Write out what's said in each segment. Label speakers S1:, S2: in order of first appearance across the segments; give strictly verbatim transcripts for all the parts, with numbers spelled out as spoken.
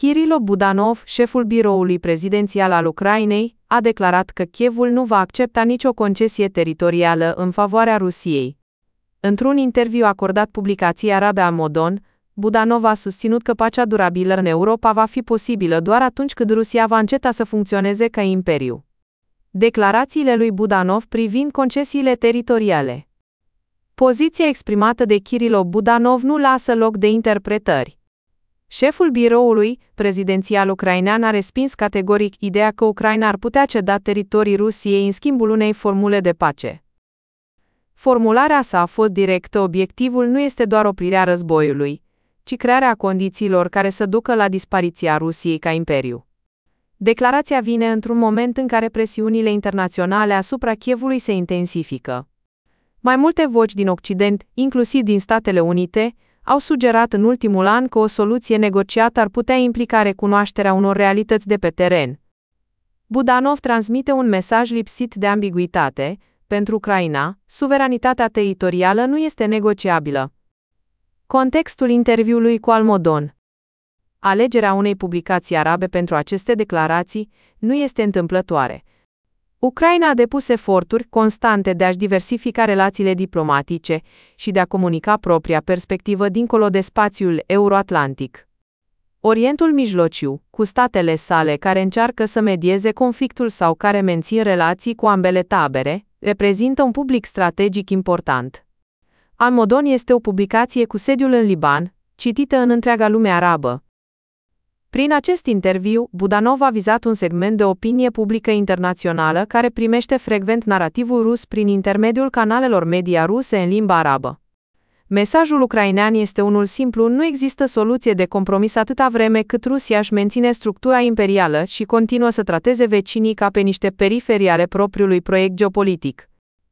S1: Kirilo Budanov, șeful biroului prezidențial al Ucrainei, a declarat că Kievul nu va accepta nicio concesie teritorială în favoarea Rusiei. Într-un interviu acordat publicației arabe Almodon, Budanov a susținut că pacea durabilă în Europa va fi posibilă doar atunci când Rusia va înceta să funcționeze ca imperiu. Declarațiile lui Budanov privind concesiile teritoriale. Poziția exprimată de Kirilo Budanov nu lasă loc de interpretări. Șeful biroului prezidențial ucrainean a respins categoric ideea că Ucraina ar putea ceda teritorii Rusiei în schimbul unei formule de pace. Formularea sa a fost directă: obiectivul nu este doar oprirea războiului, ci crearea condițiilor care să ducă la dispariția Rusiei ca imperiu. Declarația vine într-un moment în care presiunile internaționale asupra Kievului se intensifică. Mai multe voci din Occident, inclusiv din Statele Unite, au sugerat în ultimul an că o soluție negociată ar putea implica recunoașterea unor realități de pe teren. Budanov transmite un mesaj lipsit de ambiguitate: pentru Ucraina, suveranitatea teritorială nu este negociabilă. Contextul interviului cu Almodon. Alegerea unei publicații arabe pentru aceste declarații nu este întâmplătoare. Ucraina a depus eforturi constante de a-și diversifica relațiile diplomatice și de a comunica propria perspectivă dincolo de spațiul euroatlantic. Orientul Mijlociu, cu statele sale care încearcă să medieze conflictul sau care mențin relații cu ambele tabere, reprezintă un public strategic important. Almodon este o publicație cu sediul în Liban, citită în întreaga lume arabă. Prin acest interviu, Budanov a vizat un segment de opinie publică internațională care primește frecvent narativul rus prin intermediul canalelor media ruse în limba arabă. Mesajul ucrainean este unul simplu: nu există soluție de compromis atâta vreme cât Rusia își menține structura imperială și continuă să trateze vecinii ca pe niște periferii ale propriului proiect geopolitic.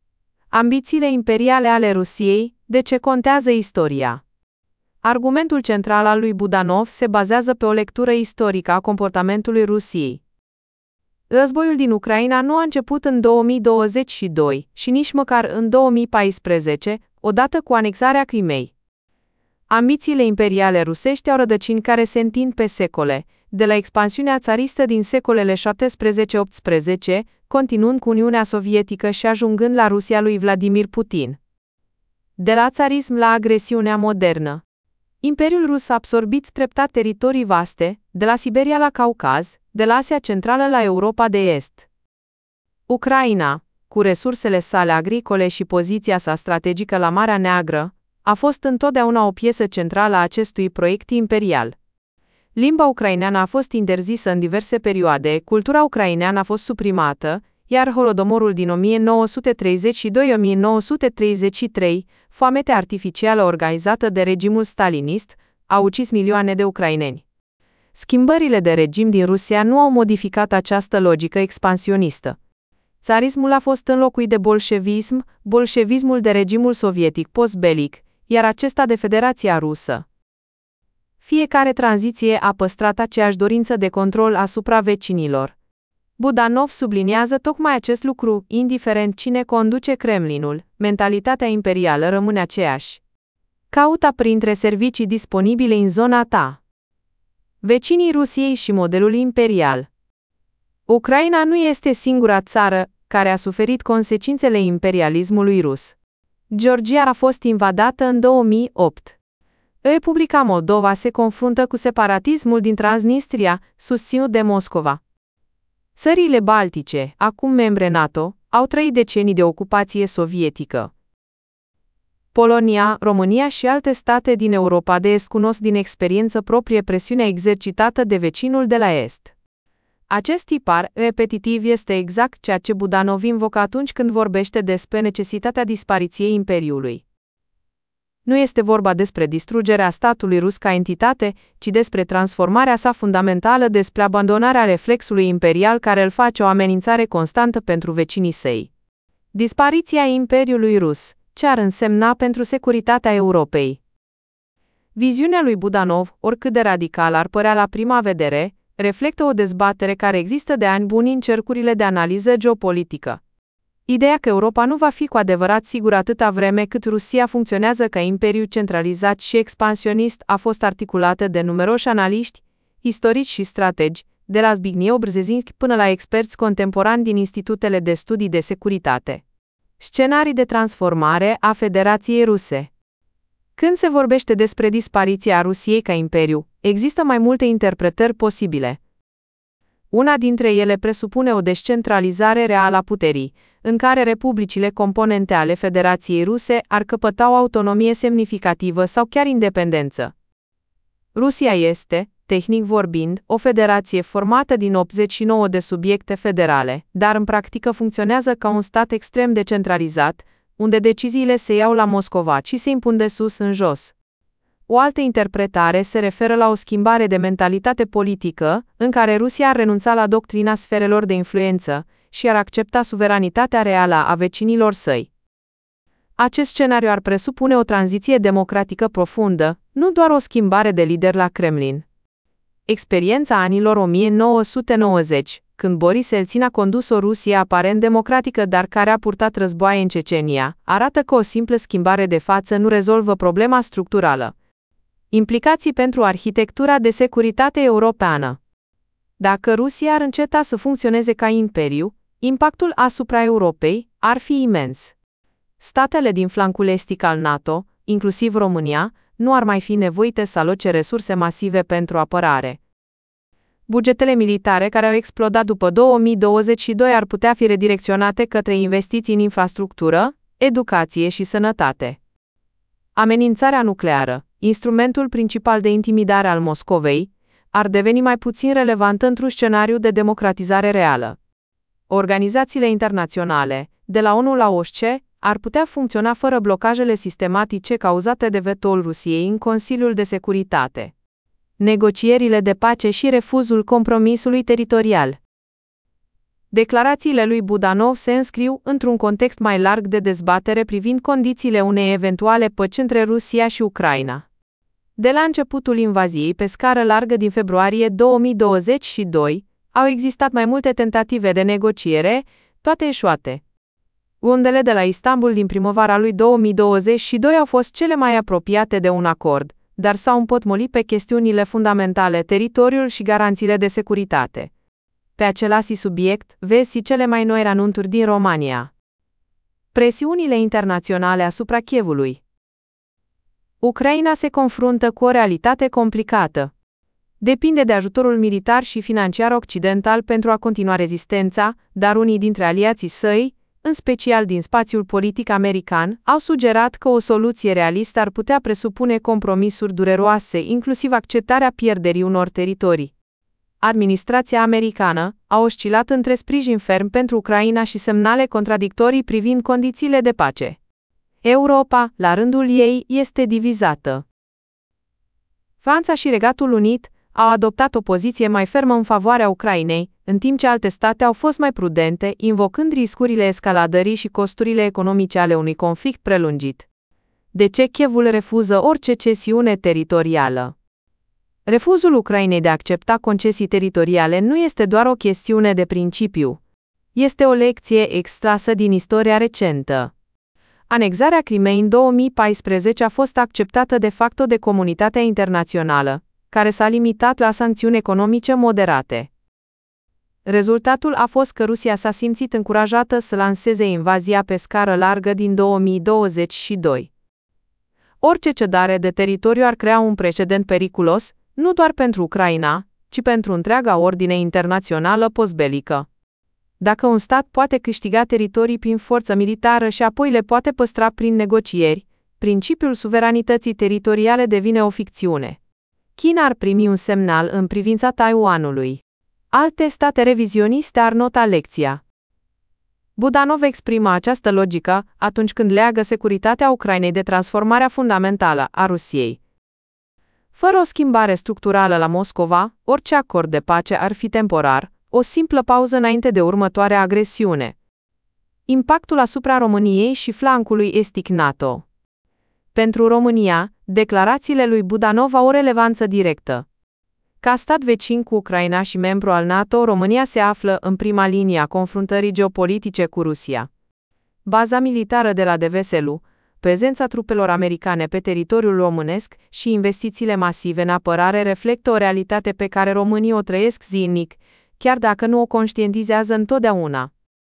S1: Ambițiile imperiale ale Rusiei: de ce contează istoria? Argumentul central al lui Budanov se bazează pe o lectură istorică a comportamentului Rusiei. Războiul din Ucraina nu a început în două mii douăzeci și doi și nici măcar în două mii paisprezece, odată cu anexarea Crimei. Ambițiile imperiale rusești au rădăcini care se întind pe secole, de la expansiunea țaristă din secolele șaptesprezece optsprezece, continuând cu Uniunea Sovietică și ajungând la Rusia lui Vladimir Putin. De la țarism la agresiunea modernă. Imperiul rus a absorbit treptat teritorii vaste, de la Siberia la Caucaz, de la Asia Centrală la Europa de Est. Ucraina, cu resursele sale agricole și poziția sa strategică la Marea Neagră, a fost întotdeauna o piesă centrală a acestui proiect imperial. Limba ucraineană a fost interzisă în diverse perioade, cultura ucraineană a fost suprimată, iar Holodomorul din o mie nouă sute treizeci și doi - o mie nouă sute treizeci și trei, foametea artificială organizată de regimul stalinist, a ucis milioane de ucraineni. Schimbările de regim din Rusia nu au modificat această logică expansionistă. Țarismul a fost înlocuit de bolșevism, bolșevismul de regimul sovietic post-belic, iar acesta de Federația Rusă. Fiecare tranziție a păstrat aceeași dorință de control asupra vecinilor. Budanov subliniază tocmai acest lucru: indiferent cine conduce Kremlinul, mentalitatea imperială rămâne aceeași. Caută printre servicii disponibile în zona ta vecinii Rusiei și modelul imperial. Ucraina nu este singura țară care a suferit consecințele imperialismului rus. Georgia a fost invadată în două mii opt. Republica Moldova se confruntă cu separatismul din Transnistria, susținut de Moscova. Țările Baltice, acum membre NATO, au trăit decenii de ocupație sovietică. Polonia, România și alte state din Europa de Est cunosc din experiență proprie presiunea exercitată de vecinul de la Est. Acest tipar repetitiv este exact ceea ce Budanov invocă atunci când vorbește despre necesitatea dispariției imperiului. Nu este vorba despre distrugerea statului rus ca entitate, ci despre transformarea sa fundamentală, despre abandonarea reflexului imperial care îl face o amenințare constantă pentru vecinii săi. Dispariția Imperiului Rus, ce ar însemna pentru securitatea Europei? Viziunea lui Budanov, oricât de radicală ar părea la prima vedere, reflectă o dezbatere care există de ani buni în cercurile de analiză geopolitică. Ideea că Europa nu va fi cu adevărat sigură atâta vreme cât Rusia funcționează ca imperiu centralizat și expansionist a fost articulată de numeroși analiști, istorici și strategi, de la Zbigniew Brzezinski până la experți contemporani din institutele de studii de securitate. Scenarii de transformare a Federației Ruse. Când se vorbește despre dispariția Rusiei ca imperiu, există mai multe interpretări posibile. Una dintre ele presupune o descentralizare reală a puterii, în care republicile componente ale Federației Ruse ar căpăta o autonomie semnificativă sau chiar independență. Rusia este, tehnic vorbind, o federație formată din optzeci și nouă de subiecte federale, dar în practică funcționează ca un stat extrem de centralizat, unde deciziile se iau la Moscova și se impun de sus în jos. O altă interpretare se referă la o schimbare de mentalitate politică, în care Rusia ar renunța la doctrina sferelor de influență și ar accepta suveranitatea reală a vecinilor săi. Acest scenariu ar presupune o tranziție democratică profundă, nu doar o schimbare de lider la Kremlin. Experiența anilor o mie nouă sute nouăzeci, când Boris Elțin a condus o Rusie aparent democratică dar care a purtat războaie în Cecenia, arată că o simplă schimbare de față nu rezolvă problema structurală. Implicații pentru arhitectura de securitate europeană. Dacă Rusia ar înceta să funcționeze ca imperiu, impactul asupra Europei ar fi imens. Statele din flancul estic al NATO, inclusiv România, nu ar mai fi nevoite să aloce resurse masive pentru apărare. Bugetele militare care au explodat după două mii douăzeci și doi ar putea fi redirecționate către investiții în infrastructură, educație și sănătate. Amenințarea nucleară, instrumentul principal de intimidare al Moscovei, ar deveni mai puțin relevantă într-un scenariu de democratizare reală. Organizațiile internaționale, de la ONU la O S C E, ar putea funcționa fără blocajele sistematice cauzate de vetoul Rusiei în Consiliul de Securitate. Negocierile de pace și refuzul compromisului teritorial. Declarațiile lui Budanov se înscriu într-un context mai larg de dezbatere privind condițiile unei eventuale păci între Rusia și Ucraina. De la începutul invaziei pe scară largă din februarie două mii douăzeci și doi, au existat mai multe tentative de negociere, toate eșuate. Rundele de la Istanbul din primăvara lui două mii douăzeci și doi au fost cele mai apropiate de un acord, dar s-au împotmolit pe chestiunile fundamentale, teritoriul și garanțiile de securitate. Pe același subiect, vezi cele mai noi anunțuri din România. Presiunile internaționale asupra Kievului. Ucraina se confruntă cu o realitate complicată. Depinde de ajutorul militar și financiar occidental pentru a continua rezistența, dar unii dintre aliații săi, în special din spațiul politic american, au sugerat că o soluție realistă ar putea presupune compromisuri dureroase, inclusiv acceptarea pierderii unor teritorii. Administrația americană a oscilat între sprijin ferm pentru Ucraina și semnale contradictorii privind condițiile de pace. Europa, la rândul ei, este divizată. Franța și Regatul Unit au adoptat o poziție mai fermă în favoarea Ucrainei, în timp ce alte state au fost mai prudente, invocând riscurile escaladării și costurile economice ale unui conflict prelungit. De ce Kievul refuză orice cesiune teritorială? Refuzul Ucrainei de a accepta concesii teritoriale nu este doar o chestiune de principiu. Este o lecție extrasă din istoria recentă. Anexarea Crimeei în două mii paisprezece a fost acceptată de facto de comunitatea internațională, care s-a limitat la sancțiuni economice moderate. Rezultatul a fost că Rusia s-a simțit încurajată să lanseze invazia pe scară largă din două mii douăzeci și doi. Orice cedare de teritoriu ar crea un precedent periculos, nu doar pentru Ucraina, ci pentru întreaga ordine internațională postbelică. Dacă un stat poate câștiga teritorii prin forță militară și apoi le poate păstra prin negocieri, principiul suveranității teritoriale devine o ficțiune. China ar primi un semnal în privința Taiwanului. Alte state revizioniste ar nota lecția. Budanov exprimă această logică atunci când leagă securitatea Ucrainei de transformarea fundamentală a Rusiei. Fără o schimbare structurală la Moscova, orice acord de pace ar fi temporar, o simplă pauză înainte de următoarea agresiune. Impactul asupra României și flancului estic NATO. Pentru România, declarațiile lui Budanov au o relevanță directă. Ca stat vecin cu Ucraina și membru al NATO, România se află în prima linie a confruntării geopolitice cu Rusia. Baza militară de la Deveselu, prezența trupelor americane pe teritoriul românesc și investițiile masive în apărare reflectă o realitate pe care românii o trăiesc zilnic, chiar dacă nu o conștientizează întotdeauna.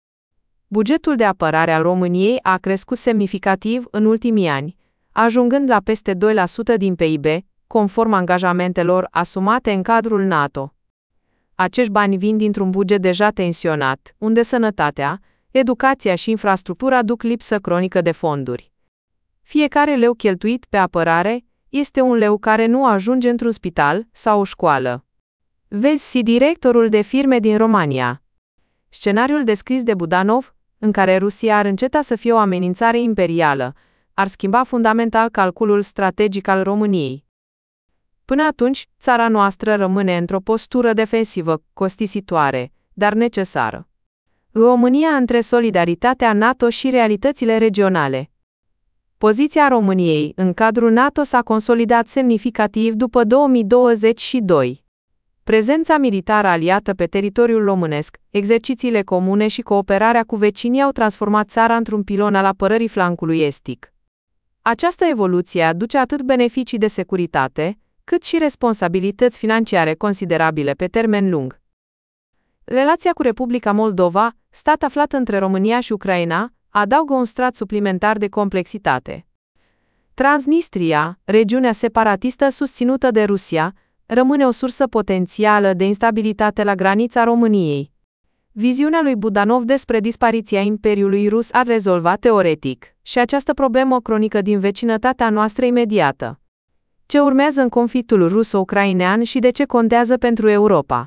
S1: Bugetul de apărare al României a crescut semnificativ în ultimii ani, ajungând la peste doi la sută din P I B, conform angajamentelor asumate în cadrul NATO. Acești bani vin dintr-un buget deja tensionat, unde sănătatea, educația și infrastructura duc lipsă cronică de fonduri. Fiecare leu cheltuit pe apărare este un leu care nu ajunge într-un spital sau o școală. Vezi și directorul de firme din România. Scenariul descris de Budanov, în care Rusia ar înceta să fie o amenințare imperială, ar schimba fundamental calculul strategic al României. Până atunci, țara noastră rămâne într-o postură defensivă, costisitoare, dar necesară. România între solidaritatea NATO și realitățile regionale. Poziția României în cadrul NATO s-a consolidat semnificativ după două mii douăzeci și doi. Prezența militară aliată pe teritoriul românesc, exercițiile comune și cooperarea cu vecinii au transformat țara într-un pilon al apărării flancului estic. Această evoluție aduce atât beneficii de securitate, cât și responsabilități financiare considerabile pe termen lung. Relația cu Republica Moldova, stat aflat între România și Ucraina, adaugă un strat suplimentar de complexitate. Transnistria, regiunea separatistă susținută de Rusia, rămâne o sursă potențială de instabilitate la granița României. Viziunea lui Budanov despre dispariția Imperiului Rus ar rezolva teoretic și această problemă cronică din vecinătatea noastră imediată. Ce urmează în conflictul ruso-ucrainean și de ce contează pentru Europa?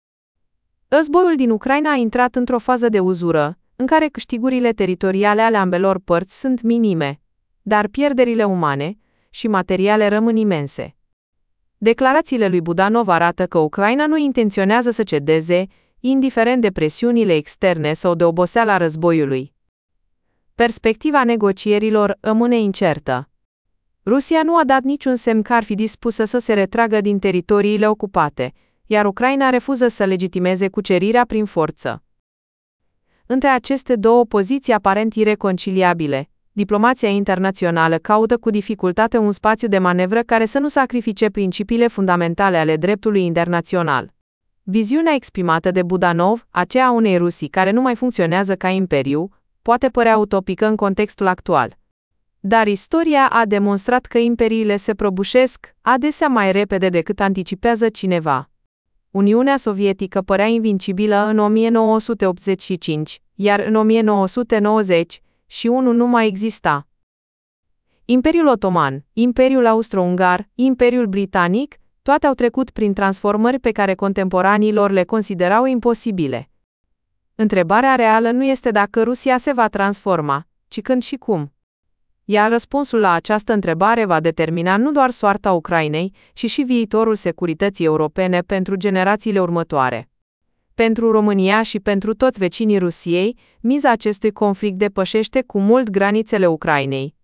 S1: Războiul din Ucraina a intrat într-o fază de uzură, în care câștigurile teritoriale ale ambelor părți sunt minime, dar pierderile umane și materiale rămân imense. Declarațiile lui Budanov arată că Ucraina nu intenționează să cedeze, indiferent de presiunile externe sau de oboseala războiului. Perspectiva negocierilor rămâne incertă. Rusia nu a dat niciun semn că ar fi dispusă să se retragă din teritoriile ocupate, iar Ucraina refuză să legitimeze cucerirea prin forță. Între aceste două poziții aparent ireconciliabile, diplomația internațională caută cu dificultate un spațiu de manevră care să nu sacrifice principiile fundamentale ale dreptului internațional. Viziunea exprimată de Budanov, aceea unei Rusii care nu mai funcționează ca imperiu, poate părea utopică în contextul actual. Dar istoria a demonstrat că imperiile se prăbușesc adesea mai repede decât anticipează cineva. Uniunea Sovietică părea invincibilă în o mie nouă sute optzeci și cinci, iar în o mie nouă sute nouăzeci și unu nu mai exista. Imperiul Otoman, Imperiul Austro-Ungar, Imperiul Britanic, toate au trecut prin transformări pe care contemporanii lor le considerau imposibile. Întrebarea reală nu este dacă Rusia se va transforma, ci când și cum. Iar răspunsul la această întrebare va determina nu doar soarta Ucrainei, ci și viitorul securității europene pentru generațiile următoare. Pentru România și pentru toți vecinii Rusiei, miza acestui conflict depășește cu mult granițele Ucrainei.